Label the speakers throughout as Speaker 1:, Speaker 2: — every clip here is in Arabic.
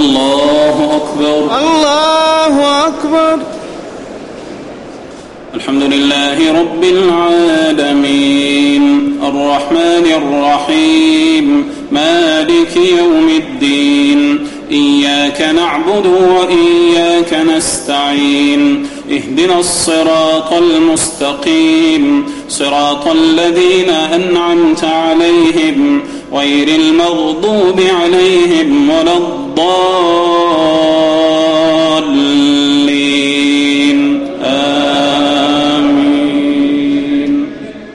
Speaker 1: الله أكبر
Speaker 2: الله أكبر.
Speaker 1: الحمد لله رب العالمين الرحمن الرحيم مالك يوم الدين إياك نعبد وإياك نستعين اهدنا الصراط المستقيم صراط الذين أنعمت عليهم غير المغضوب عليهم ولا الضالين آمين.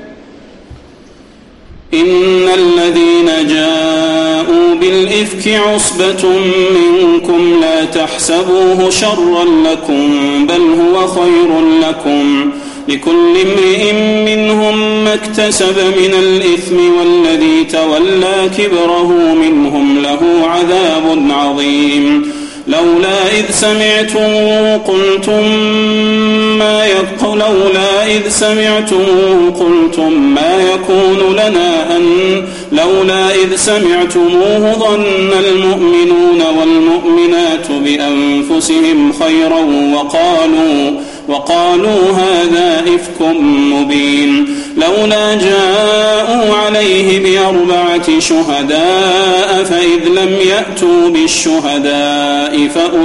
Speaker 1: إن الذين جاءوا بالإفك عصبة منكم لا تحسبوه شرا لكم بل هو خير لكم لكل امرئ منهم ما اكتسب من الإثم والذي تولى كبره منهم له عذاب عظيم. لولا إذ سمعتموه قلتم ما يكون لنا أن لولا إذ سمعتموه ظن المؤمنون والمؤمنات بأنفسهم خيرا وقالوا هذا إفك مبين. لولا جاءوا عليه ب4 شهداء فإذ لم يأتوا بالشهداء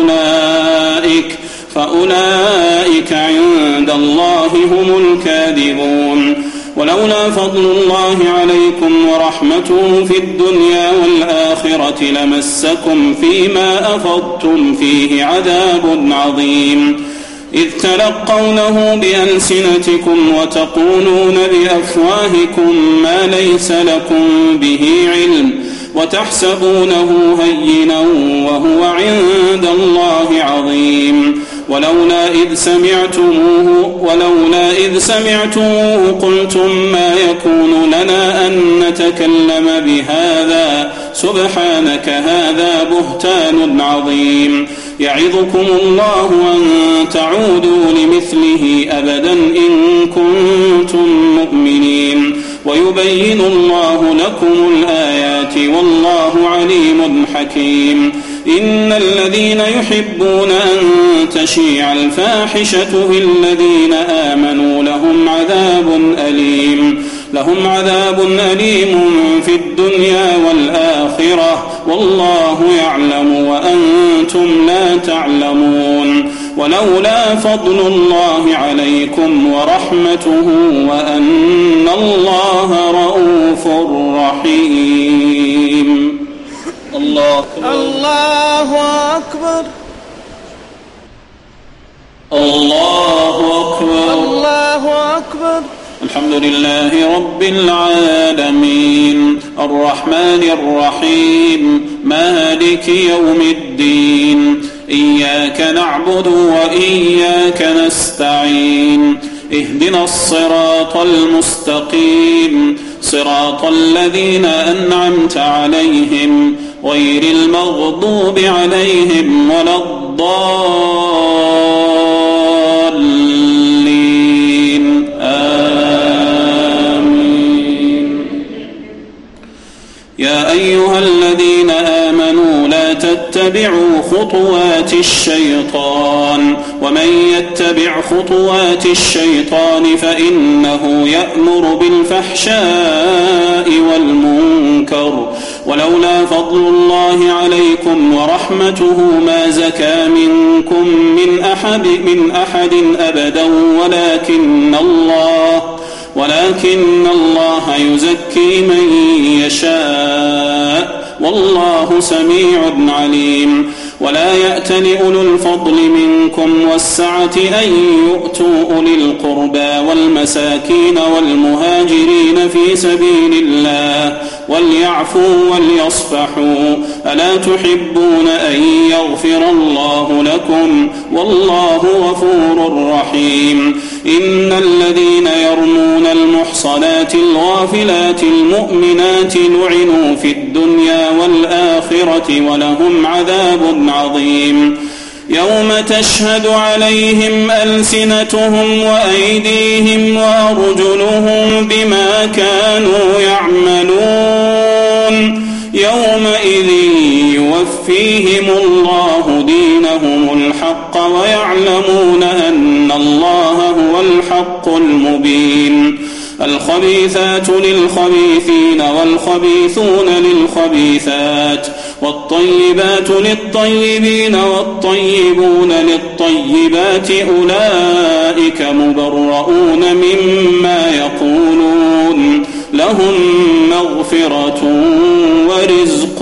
Speaker 1: فأولئك عند الله هم الكاذبون. ولولا فضل الله عليكم ورحمته في الدنيا والآخرة لمسكم فيما أفضتم فيه عذاب عظيم. إذ تلقونه بألسنتكم وتقولون بأفواهكم ما ليس لكم به علم وتحسبونه هينا وهو عند الله عظيم. ولولا إذ سمعتموه قلتم ما يكون لنا أن نتكلم بهذا سبحانك هذا بهتان عظيم. يعظكم الله أن تعودوا لمثله أبدا إن كنتم مؤمنين ويبين الله لكم الآيات والله عليم حكيم. إن الذين يحبون أن تشيع الفاحشة في الذين آمنوا لهم عذاب أليم في الدنيا والآخرة والله يعلم وأنتم لا تعلمون. ولولا فضل الله عليكم ورحمته وأن الله رؤوف رحيم. الله أكبر الله أكبر
Speaker 2: الله أكبر.
Speaker 1: الحمد لله رب العالمين الرحمن الرحيم مالك يوم الدين إياك نعبد وإياك نستعين اهدنا الصراط المستقيم صراط الذين أنعمت عليهم غير المغضوب عليهم ولا الضالين آمين. يا أيها الذين آمنوا لا تتبعوا خطوات الشيطان ومن يتبع خطوات الشيطان فإنه يأمر بالفحشاء والمنكر. ولولا فضل الله عليكم ورحمته ما زكى منكم من أحد أبدا ولكن الله يزكي من يشاء والله سميع عليم. ولا يأتل أولو الفضل منكم والسعة أن يؤتوا أولي القربى والمساكين والمهاجرين في سبيل الله وليعفوا وليصفحوا ألا تحبون أن يغفر الله لكم والله غفور رحيم. إن الذين يرمون المحصنات الغافلات المؤمنات لعنوا في الدنيا والآخرة ولهم عذاب عظيم. يوم تشهد عليهم ألسنتهم وأيديهم وأرجلهم بما كانوا يعملون يومئذ يوفيهم الله دينهم الحق ويعلمون أن الله هو الحق المبين. الخبيثات للخبيثين والخبيثون للخبيثات والطيبات للطيبين والطيبون للطيبات أولئك مبرؤون مما يقولون لهم مغفرة ورزق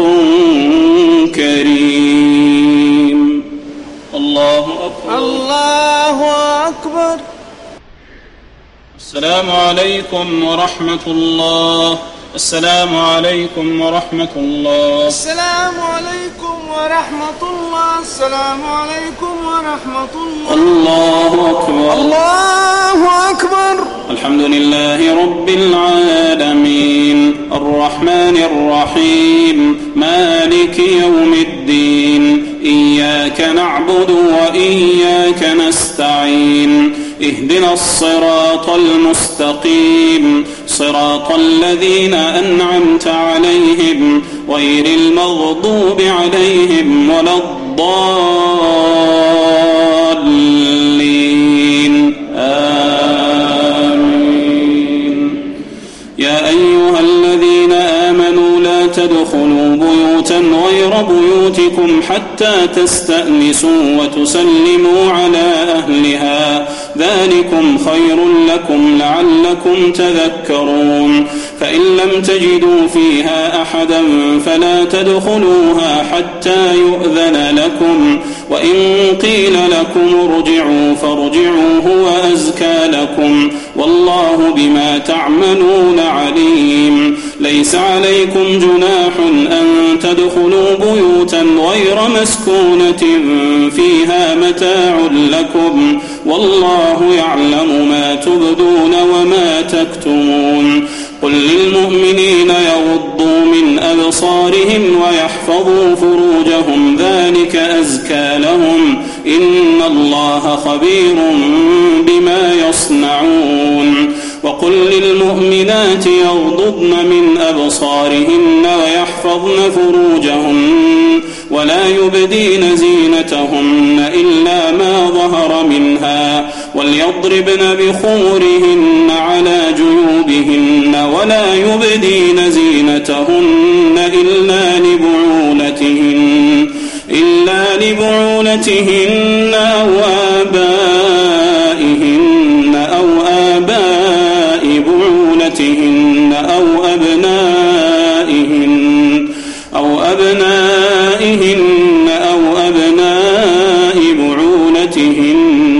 Speaker 1: كريم. الله أكبر.
Speaker 2: الله أكبر.
Speaker 1: السلام عليكم ورحمة الله. السلام عليكم ورحمة الله.
Speaker 2: السلام عليكم ورحمة الله. السلام عليكم ورحمة الله.
Speaker 1: الله أكبر.
Speaker 2: الله أكبر.
Speaker 1: الحمد لله رب العالمين الرحمن الرحيم مالك يوم الدين إياك نعبد وإياك نستعين اهدنا الصراط المستقيم صراط الذين أنعمت عليهم غير المغضوب عليهم ولا الضالين آمين. يا أيها الذين آمنوا لا تدخلوا بيوتا غير بيوتكم حتى تستأنسوا وتسلموا على أهلها ذلكم خير لكم لعلكم تذكرون. فإن لم تجدوا فيها أحدا فلا تدخلوها حتى يؤذن لكم وإن قيل لكم ارجعوا فارجعوا هو أزكى لكم والله بما تعملون عليم. ليس عليكم جناح أن تدخلوا بيوتا غير مسكونة فيها متاع لكم والله يعلم ما تبدون وما تكتمون. قل للمؤمنين يغضوا من أبصارهم ويحفظوا فروجهم ذلك أزكى لهم إن الله خبير بما يصنعون. وقل للمؤمنات يغضضن من أبصارهن ويحفظن فروجهن ولا يبدين زينتهن إلا ما ظهر منها وليضربن بخمرهن على جيوبهن ولا يبدين زينتهن إلا لبعولتهن أو آبائهن أو آباء بعولتهن أو أبنائهن أو أبناء بعولتهن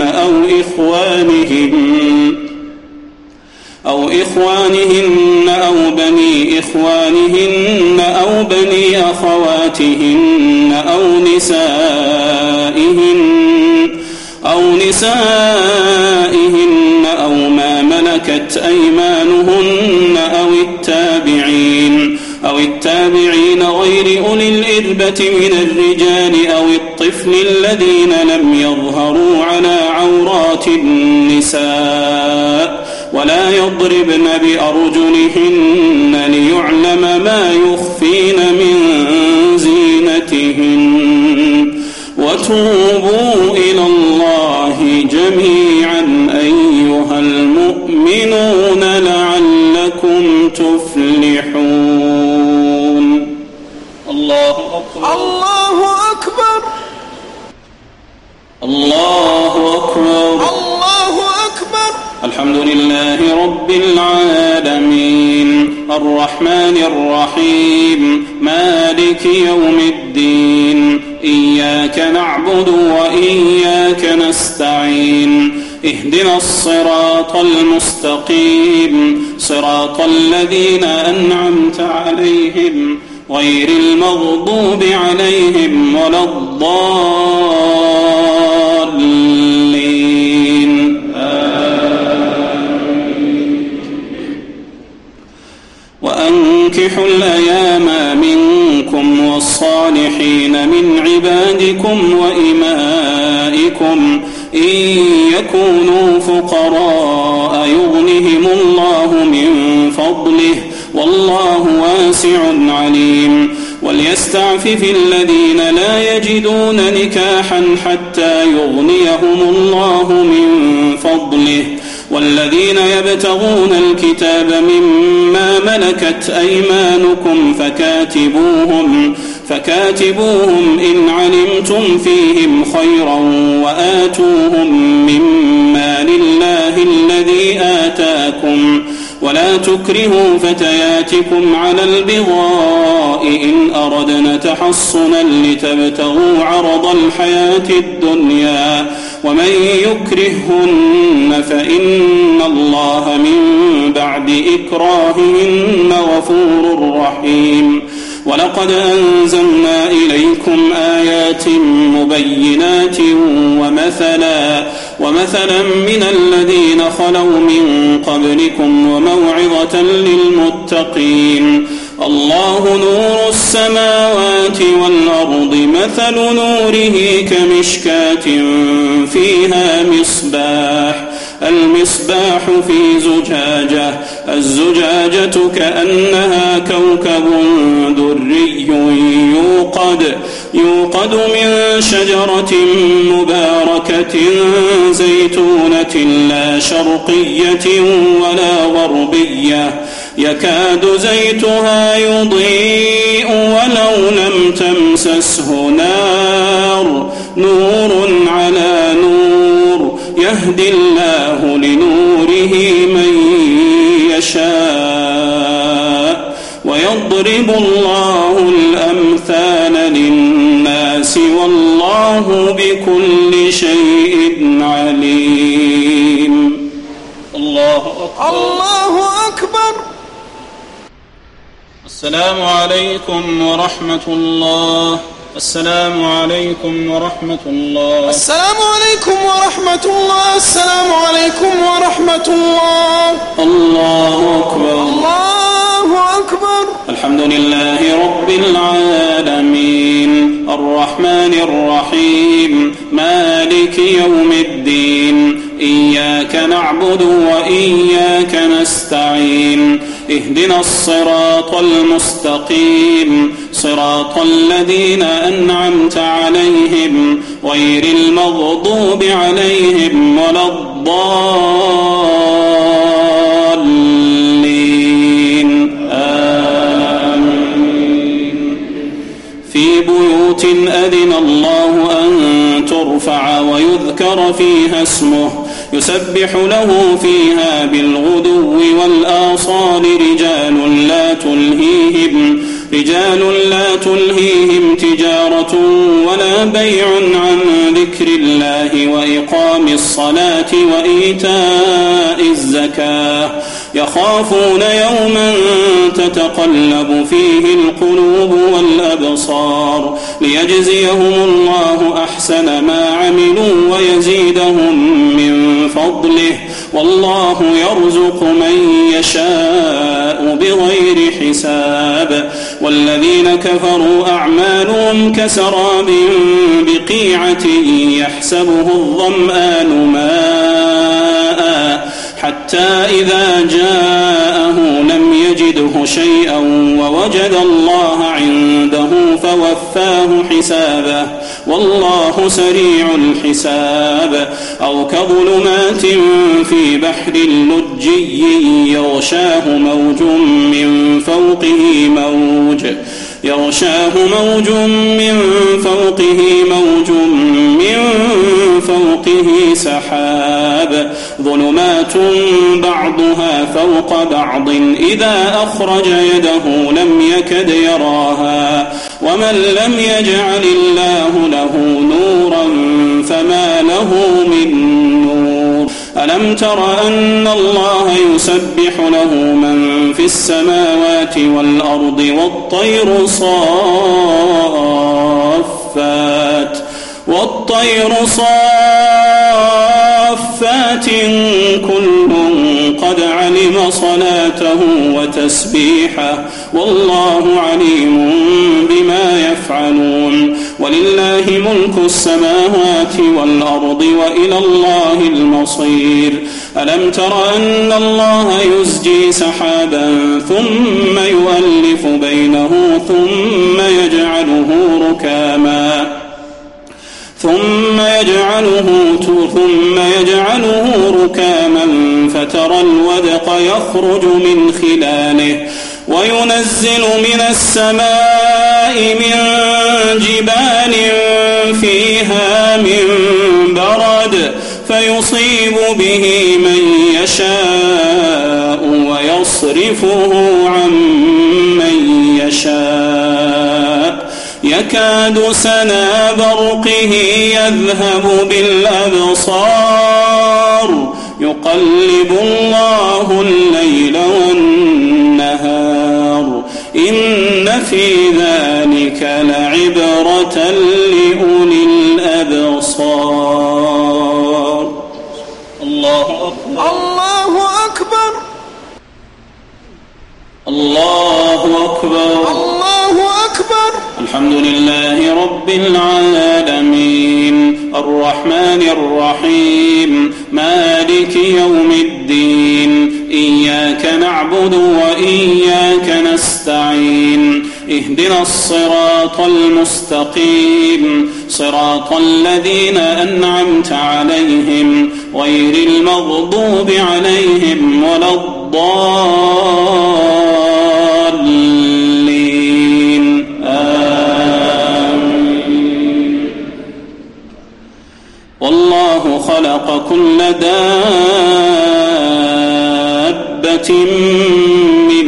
Speaker 1: أو إخوانهن أو بني إخوانهن أو بني أخواتهن أو نسائهن أو ما ملكت أيمانهن أو التابعين غير أولي الإربة من الرجال أو الطفل الذين لم يظهروا على عورات النساء ولا يضربن بأرجلهن ليعلم ما يخفين من زينتهن. وتوبوا إلى الله جميعا أيها المؤمنون لعلكم تفلحون. الله أكبر.
Speaker 2: الله أكبر.
Speaker 1: الله أكبر.
Speaker 2: الله أكبر.
Speaker 1: الحمد لله رب العالمين الرحمن الرحيم مالك يوم الدين إياك نعبد وإياك نستعين اهدنا الصراط المستقيم صراط الذين أنعمت عليهم غير المغضوب عليهم ولا الضالين وأنكحوا الأيام منكم والصالحين من عبادكم وإمائكم إن يكونوا فقراء يغنهم الله من فضله والله واسع عليم. وليستعفف الذين لا يجدون نكاحا حتى يغنيهم الله من فضله والذين يبتغون الكتاب مما ملكت أيمانكم فكاتبوهم إن علمتم فيهم خيرا وآتوهم مما لله الذي آتاكم ولا تكرهوا فتياتكم على البغاء إن أردنا تحصنا لتبتغوا عرض الحياة الدنيا ومن يكرههن فإن الله من بعد إكراههن غفور رحيم ولقد أنزلنا إليكم آيات مبينات ومثلا من الذين خلوا من قبلكم وموعظة للمتقين الله نور السماوات والأرض مثل نوره كمشكاة فيها المصباح في زجاجة الزجاجة كأنها كوكب دري يوقد من شجرة مباركة زيتونة لا شرقية ولا غربية يكاد زيتها يضيء ولو لم تمسسه نور على نور يهدي الله لنوره من يشاء ويضرب الله الأمثال للناس والله بكل شيء عليم. الله أكبر. السلام عليكم ورحمة الله. السلام عليكم ورحمة الله.
Speaker 2: السلام عليكم ورحمة الله. السلام عليكم ورحمة الله.
Speaker 1: الله أكبر.
Speaker 2: الله أكبر.
Speaker 1: الحمد لله رب العالمين الرحمن الرحيم مالك يوم الدين إياك نعبد وإياك نستعين اهدنا الصراط المستقيم صراط الذين أنعمت عليهم غير المغضوب عليهم ولا الضالين آمين. في بيوت أذن الله أن ترفع ويذكر فيها اسمه يسبح له فيها بالغدو والآصال رجال لا تلهيهم تجارة ولا بيع عن ذكر الله وإقام الصلاة وإيتاء الزكاة يخافون يوما تتقلب فيه القلوب والأبصار ليجزيهم الله أحسن ما عملوا ويزيدهم من فضله والله يرزق من يشاء بغير حساب. والذين كفروا أعمالهم كسراب بقيعة يحسبه الظمآن ماء حتى إذا جاءه لم يجده شيئا ووجد الله عنده فوفاه حسابه والله سريع الحساب. أو كظلمات في بحر لجي يغشاه موج من فوقه سحاب ظلمات بعضها فوق بعض إذا أخرج يده لم يكد يراها ومن لم يجعل الله له نورا فما له من نور. ألم تر أن الله يسبح له من في السماوات والأرض والطير صافات كل قد علم صلاته وتسبيحه والله عليم بما يفعلون. ولله ملك السماوات والأرض وإلى الله المصير. ألم تر أن الله يزجي سحابا ثم يؤلف بينه ثم يجعله ركاما فترى الودق يخرج من خلاله وينزل من السماء من جبال فيها من برد فيصيب به من يشاء ويصرفه عن من يشاء يكاد سنا برقه يذهب بالأبصار يقلب الله الليل والنهار إن في ذلك لعبرة لأولي الأبصار. الله أكبر
Speaker 2: الله أكبر
Speaker 1: الله أكبر
Speaker 2: الله أكبر.
Speaker 1: الحمد لله رب العالمين الرحمن الرحيم مالك يوم الدين إياك نعبد وإياك نستعين اهدنا الصراط المستقيم صراط الذين أنعمت عليهم غير المغضوب عليهم ولا الضالين آمين. والله خلق كل دابة من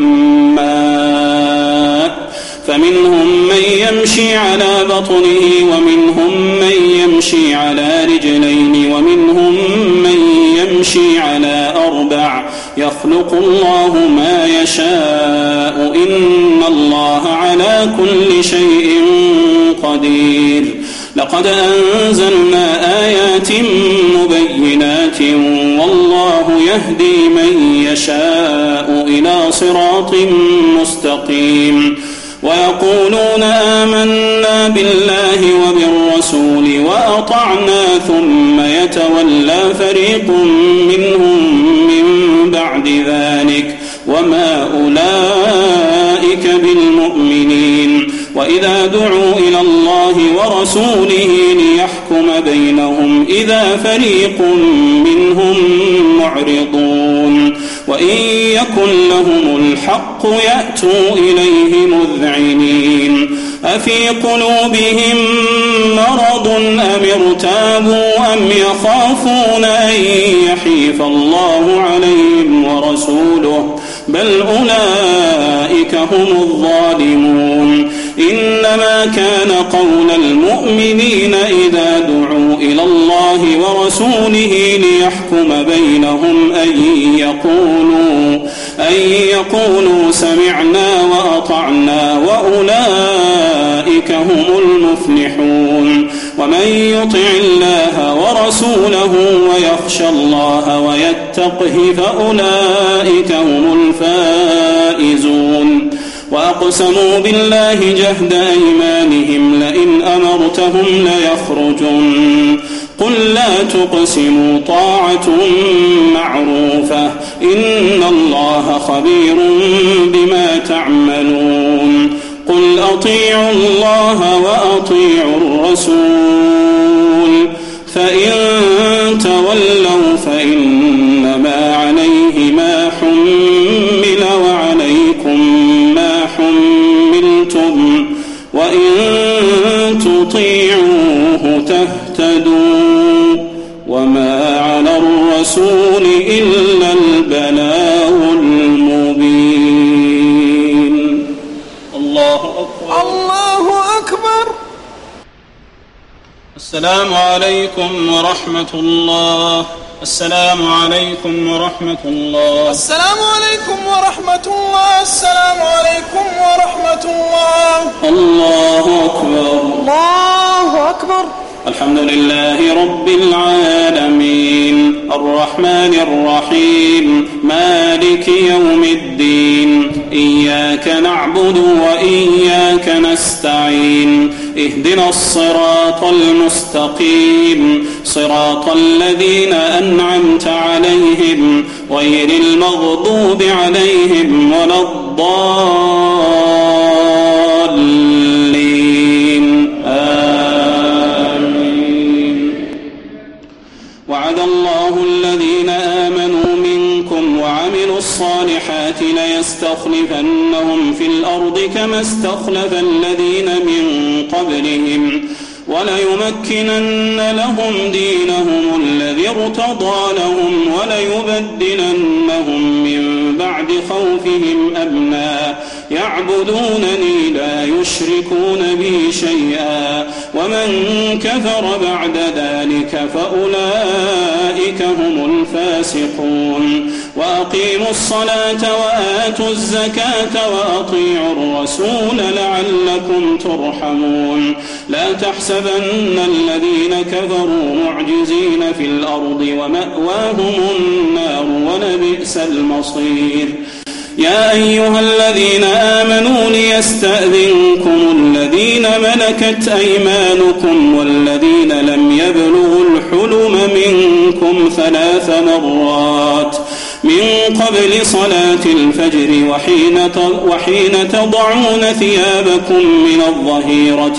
Speaker 1: ماء فمنهم من يمشي على بطنه ومنهم من يمشي على رجلين ومنهم من يمشي على أربع يخلق الله ما يشاء إن الله على كل شيء قدير. لقد أنزلنا آيات مبينات والله يهدي من يشاء إلى صراط مستقيم ويقولون آمنا بالله وبالرسول وأطعنا ثم يتولى فريق منهم من بعد ذلك وما أولئك بالمؤمنين وإذا دعوا إلى الله ورسوله ليحكم بينهم إذا فريق منهم معرضون وإن يكن لهم الحق يأتوا إليه مذعنين أفي قلوبهم مرض أم ارتابوا أم يخافون أن يحيف الله عليهم ورسوله بل أولئك هم الظالمون. إنما كان قول المؤمنين إذا دعوا إلى الله ورسوله ليحكم بينهم أن يقولوا سمعنا وأطعنا وأولئك هم المفلحون. ومن يطع الله ورسوله ويخشى الله ويتقه فأولئك هم الفائزون. وأقسموا بالله جهد أيمانهم لئن أمرتهم ليخرجن قل لا تقسموا طاعة معروفة إن الله خبير بما تعملون. قل أطيعوا الله وأطيعوا الرسول فإن تولوا فإنما عليه ما حمل وعليكم ما حملتم وإن تطيعوه تهتدوا وما على الرسول إلا البلاغ المبين. الله أكبر
Speaker 2: الله أكبر.
Speaker 1: السلام عليكم ورحمة الله. السلام عليكم ورحمة الله.
Speaker 2: السلام عليكم ورحمة الله. السلام عليكم ورحمة الله.
Speaker 1: الله أكبر
Speaker 2: الله أكبر.
Speaker 1: الحمد لله رب العالمين الرحمن الرحيم مالك يوم الدين إياك نعبد وإياك نستعين اهدنا الصراط المستقيم صراط الذين أنعمت عليهم غير المغضوب عليهم ولا الضالين آمين. وعد الله الذين آمنوا منكم وعملوا الصالحات ليستخلفنهم في الأرض كما استخلف الذين من قبلهم وليمكنن لهم دينهم الذي ارتضى لهم وليبدلنهم من بعد خوفهم أمنا يعبدونني لا يشركون بي شيئا ومن كفر بعد ذلك فأولئك هم الفاسقون. وأقيموا الصلاة وآتوا الزكاة وأطيعوا الرسول لعلكم ترحمون. لا تحسبن الذين كفروا معجزين في الأرض ومأواهم النار ولبئس المصير. يا أيها الذين آمنوا ليستأذنكم الذين ملكت أيمانكم والذين لم يبلغوا الحلم منكم 3 مرات من قبل صلاة الفجر وحين تضعون ثيابكم من الظهيرة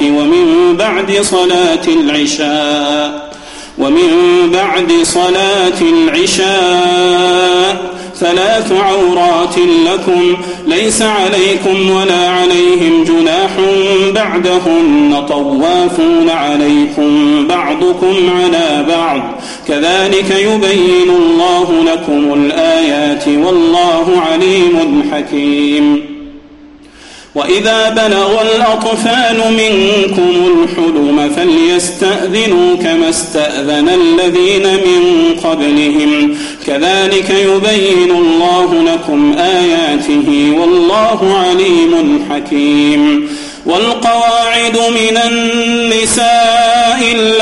Speaker 1: ومن بعد صلاة العشاء 3 عورات لكم ليس عليكم ولا عليهم جناح بعدهن طوافون عليكم بعضكم على بعض كذلك يبين الله لكم الآيات والله عليم حكيم. وإذا بلغ الأطفال منكم الحلم فليستأذنوا كما استأذن الذين من قبلهم كذلك يبين الله لكم آياته والله عليم حكيم. والقواعد من النساء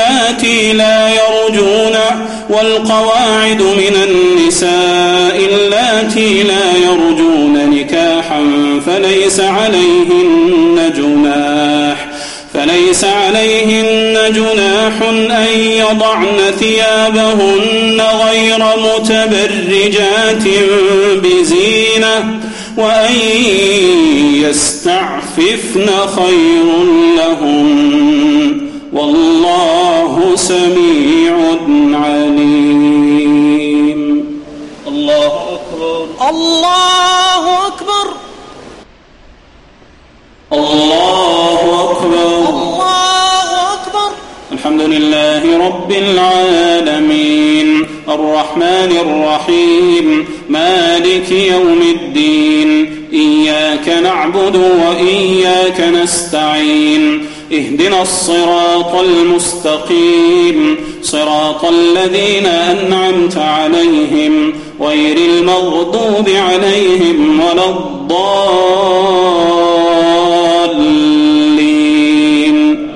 Speaker 1: اللاتي لا يرجون نكاحا فليس عليهن جناح أن يضعن ثيابهن غير متبرجات بزينة وأن يستعففن خير لهم والله سميع عليم. الله أكبر
Speaker 2: الله أكبر
Speaker 1: الله أكبر
Speaker 2: الله أكبر.
Speaker 1: الحمد لله رب العالمين الرحمن الرحيم مالك يوم الدين إياك نعبد وإياك نستعين اهدنا الصراط المستقيم صراط الذين أنعمت عليهم غير المغضوب عليهم ولا الضالين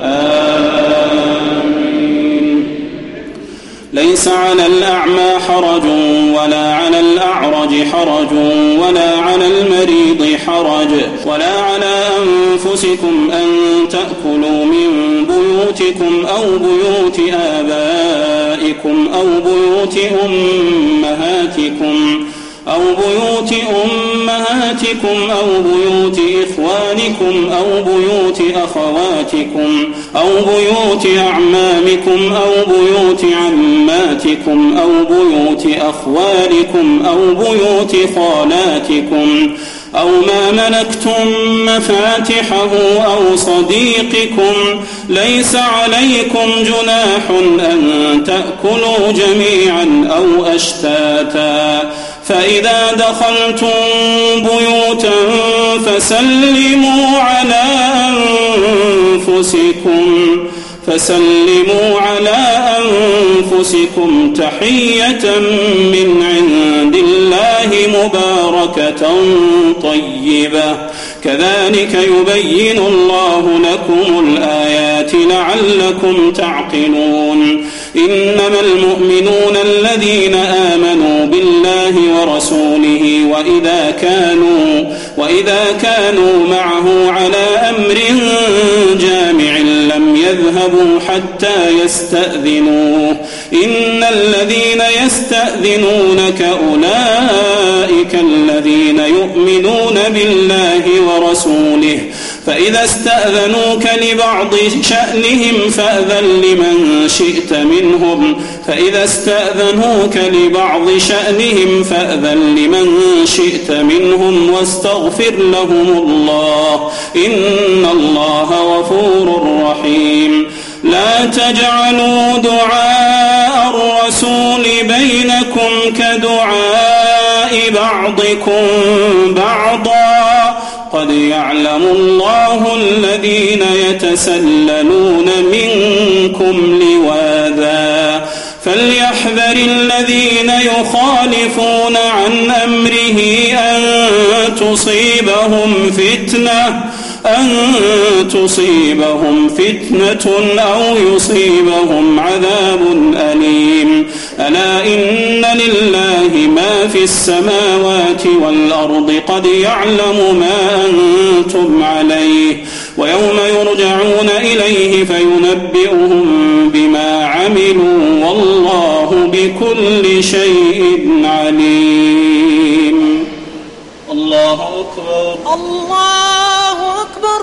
Speaker 1: آمين. ليس على الأعمى حرج ولا على الأعرج حرج ولا على المريض حرج ولا على أنفسكم أن تأكلوا من بيوتكم أو بيوت آبائكم أو بيوت أمهاتكم أو بيوت إخوانكم أو بيوت أخواتكم أو بيوت أعمامكم أو بيوت عماتكم أو بيوت أخوالكم أو بيوت خالاتكم أو ما ملكتم مفاتحه أو صديقكم ليس عليكم جناح أن تأكلوا جميعا أو أشتاتا فإذا دخلتم بيوتا فسلموا على أنفسكم تحية من عند الله مباركة طيبة كذلك يبين الله لكم الآيات لعلكم تعقلون. إنما المؤمنون الذين آمنوا بالله ورسوله وإذا كانوا معه على أمر جامع لم يذهبوا حتى يستأذنوه إن الذين يستأذنونك أولئك الذين يؤمنون بالله ورسوله فإذا استأذنوك لبعض شأنهم فأذن لمن شئت منهم واستغفر لهم الله إن الله غفور رحيم لا تجعلوا دعاء الرسول بينكم كدعاء بعضكم بعضا قد يعلم الله الذين يتسللون منكم لواذا فليحذر الذين يخالفون عن أمره أن تصيبهم فتنة أو يصيبهم عذاب أليم ألا إن لله ما في السماوات والأرض قد يعلم ما أنتم عليه ويوم يرجعون إليه فينبئهم بما عملوا والله بكل شيء عليم. الله أكبر.
Speaker 2: الله أكبر.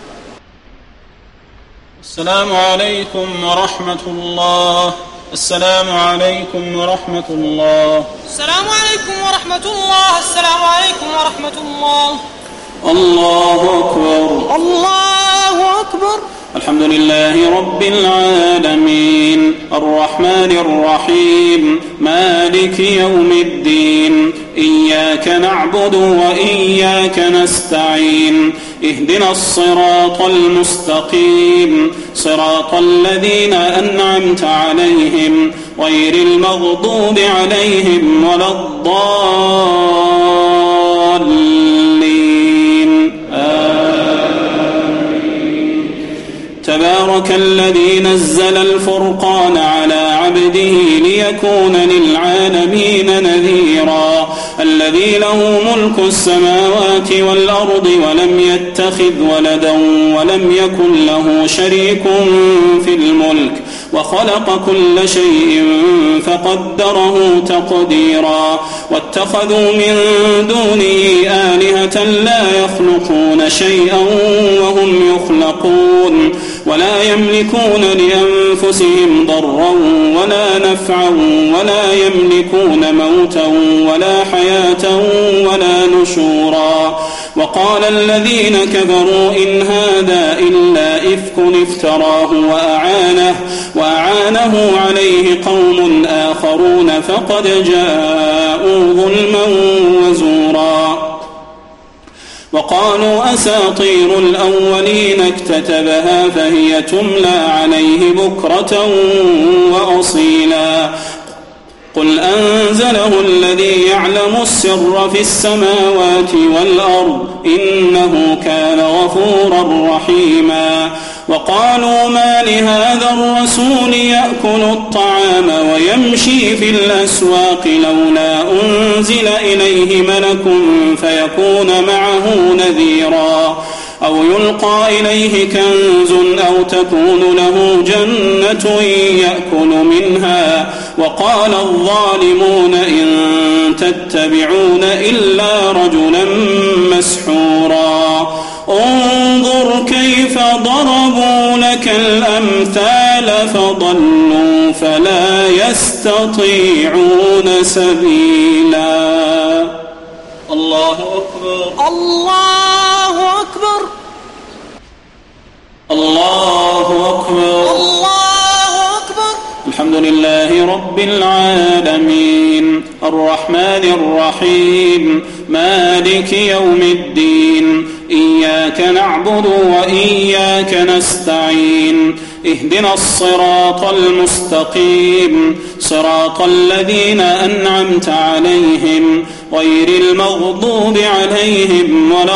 Speaker 1: السلام عليكم ورحمة الله. السلام عليكم ورحمة الله.
Speaker 2: السلام عليكم ورحمة الله. السلام عليكم ورحمة الله.
Speaker 1: الله أكبر.
Speaker 2: الله أكبر.
Speaker 1: الحمد لله رب العالمين الرحمن الرحيم مالك يوم الدين إياك نعبد وإياك نستعين اهدنا الصراط المستقيم صراط الذين أنعمت عليهم غير المغضوب عليهم ولا الضالين آمين. تبارك الذي نزل الفرقان على عبده ليكون للعالمين نذيرا الذي له ملك السماوات والأرض ولم يتخذ ولدا ولم يكن له شريك في الملك وخلق كل شيء فقدره تقديرا واتخذوا من دونه آلهة لا يخلقون شيئا وهم يخلقون ولا يملكون لأنفسهم ضرا ولا نفعا ولا يملكون موتا ولا حياة ولا نشورا وقال الذين كفروا إن هذا إلا إفك افتراه وأعانه عليه قوم آخرون فقد جاءوا ظلما وزورا وقالوا أساطير الأولين اكتتبها فهي تملى عليه بكرة وأصيلا قل أنزله الذي يعلم السر في السماوات والأرض إنه كان غفورا رحيما وقالوا ما لهذا الرسول يأكل الطعام ويمشي في الأسواق لولا أنزل إليه ملك فيكون معه نذيرا أو يلقى إليه كنز أو تكون له جنة يأكل منها وقال الظالمون إن تتبعون إلا رجلا مسحورا انظر كيف ضربوا لك الأمثال فضلوا فلا يستطيعون سبيلا. الله أكبر.
Speaker 2: الله أكبر.
Speaker 1: الله أكبر.
Speaker 2: الله أكبر.
Speaker 1: الحمد لله رب العالمين الرحمن الرحيم مالك يوم الدين إياك نعبد وإياك نستعين اهدنا الصراط المستقيم صراط الذين أنعمت عليهم غير المغضوب عليهم ولا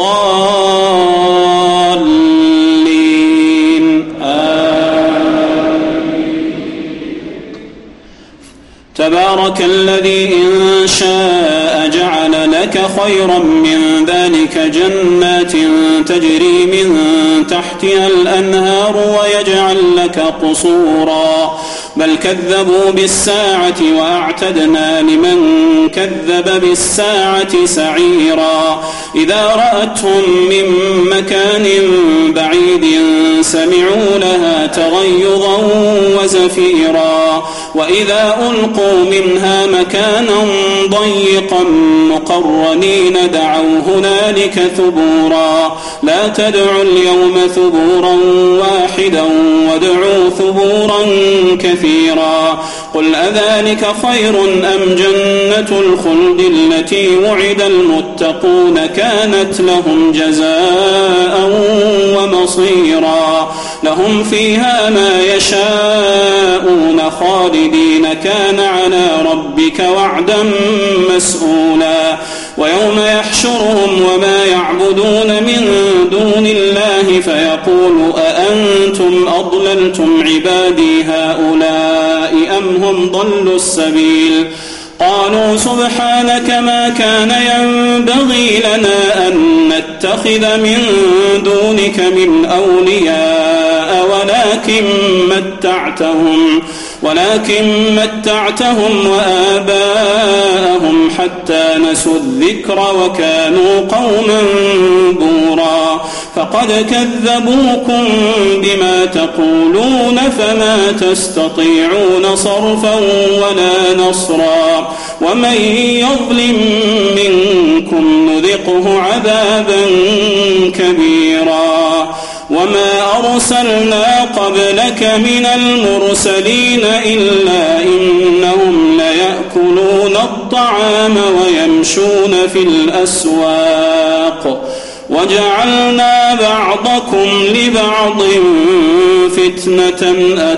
Speaker 1: الضالين تبارك الذي إن شاء جعل لك خيرا من ذلك جنات تجري من تحتها الأنهار ويجعل لك قصورا بل كذبوا بالساعة وأعتدنا لمن كذب بالساعة سعيرا إذا رأتهم من مكان بعيد سمعوا لها تغيظا وزفيرا وإذا ألقوا منها مكانا ضيقا مقرنين دعوا هنالك ثبورا لا تدعوا اليوم ثبورا واحدا وادعوا ثبورا كثيرا قل أذلك خير أم جنة الخلد التي وعد المتقون كانت لهم جزاء ومصيرا لهم فيها ما يشاءون خالدين كان على ربك وعدا مسئولا ويوم يحشرهم وما يعبدون من دون الله فيقول أأنتم أضللتم عبادي هؤلاء أم هم ضلوا السبيل قالوا سبحانك ما كان ينبغي لنا أن نتخذ من دونك من أولياء ولكن متعتهم وآباءهم حتى نسوا الذكر وكانوا قوما بورا فقد كذبوكم بما تقولون فما تستطيعون صرفا ولا نصرا ومن يظلم منكم نذقه عذابا كبيرا وما أرسلنا قبلك من المرسلين إلا إنهم ليأكلون الطعام ويمشون في الأسواق وجعلنا بعضكم لبعض فتنة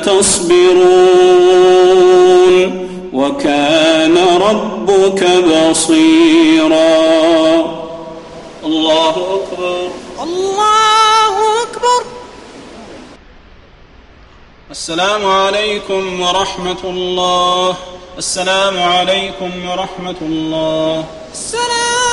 Speaker 1: أتصبرون وكان ربك بصيرا الله أكبر
Speaker 2: الله أكبر.
Speaker 1: السلام عليكم ورحمة الله. السلام عليكم ورحمة الله.
Speaker 2: السلام